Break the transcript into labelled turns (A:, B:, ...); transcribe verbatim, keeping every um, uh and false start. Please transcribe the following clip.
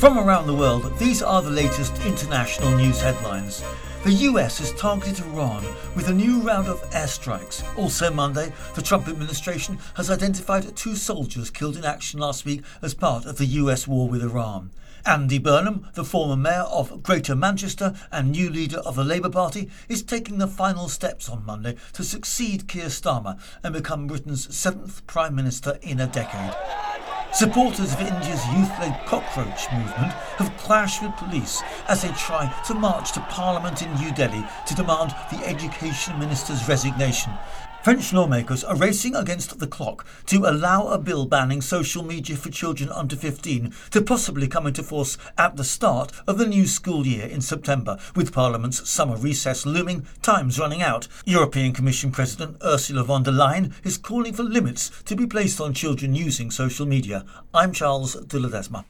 A: From around the world, these are the latest international news headlines. The U S has targeted Iran with a new round of airstrikes. Also Monday, the Trump administration has identified two soldiers killed in action last week as part of the U S war with Iran. Andy Burnham, the former mayor of Greater Manchester and new leader of the Labour Party, is taking the final steps on Monday to succeed Keir Starmer and become Britain's seventh Prime Minister in a decade. Supporters of India's youth-led cockroach movement have clashed with police as they try to march to Parliament in New Delhi to demand the Education Minister's resignation. French lawmakers are racing against the clock to allow a bill banning social media for children under fifteen to possibly come into force at the start of the new school year in September. With Parliament's summer recess looming, time's running out. European Commission President Ursula von der Leyen is calling for limits to be placed on children using social media. I'm Charles de Ledesma.